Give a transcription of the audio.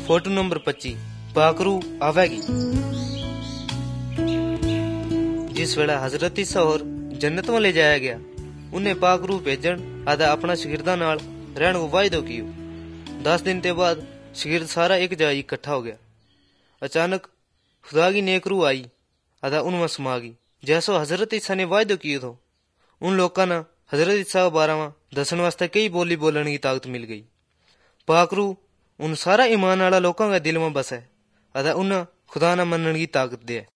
Photo number 25 पाकरू आवेगी। जिस वेला हजरत ईसा और जन्नत में ले जाया गया, उन्हें पाकरू भेजन आधा अपना शगिर्दा नाल रहन को वायदो कियो। 10 दिन के बाद शगिर्द सारा एक जा इकट्ठा हो गया। अचानक खुदा की नेक रूह आई आधा उनमें समा गई। जैसो हजरत ईसा ने वायदो कियो तो उन लोगों ने हजरत ईसा के बारे में दसन वास्ते कई बोली बोलने की ताकत मिल गई। पाकरू उन सारा ईमान वाला लोगों के दिल में बसे आधा उन्हें खुदा न मनने की ताकत दे।